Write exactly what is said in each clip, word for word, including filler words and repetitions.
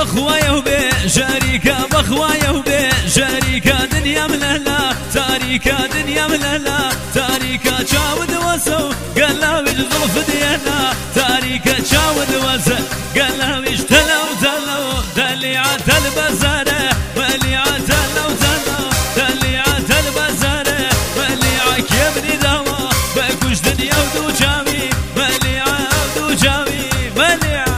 بخوايا وبي شريكة بخوايا وبي شريكة دنيا ملهلا تاريكة دنيا ملهلا تاريكة شاود وسو قال ويش ظلف ديانا تاريكة شاود وسو قال ويش تلو تلو تليعة البزارة مليعة تلو تلو تليعة البزارة مليعة كيبني دوا بكوش دنيا ودو جامي مليعة ودو جامي مليعة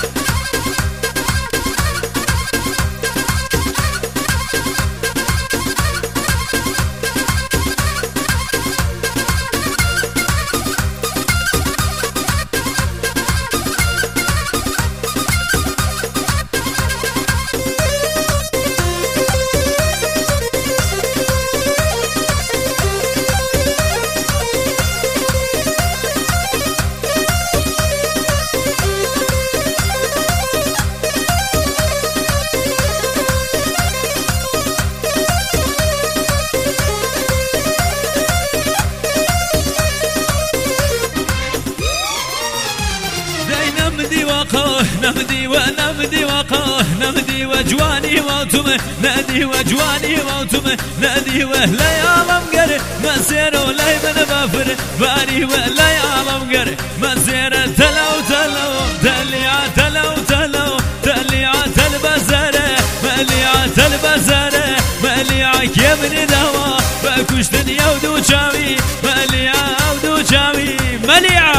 نمدي ونمدي وقاه نمدي وجواني موتمه نادي وجواني موتمه نادي ولا يا لمقر مسير ولا من بافر باري ولا يا لمقر مسير تلو تلو تليعة تلو تلو تليعة البزارة مليعة البزارة مليعة كيبني دوا بكوش دنيا ودو جامي مليعة ودو جامي مليعة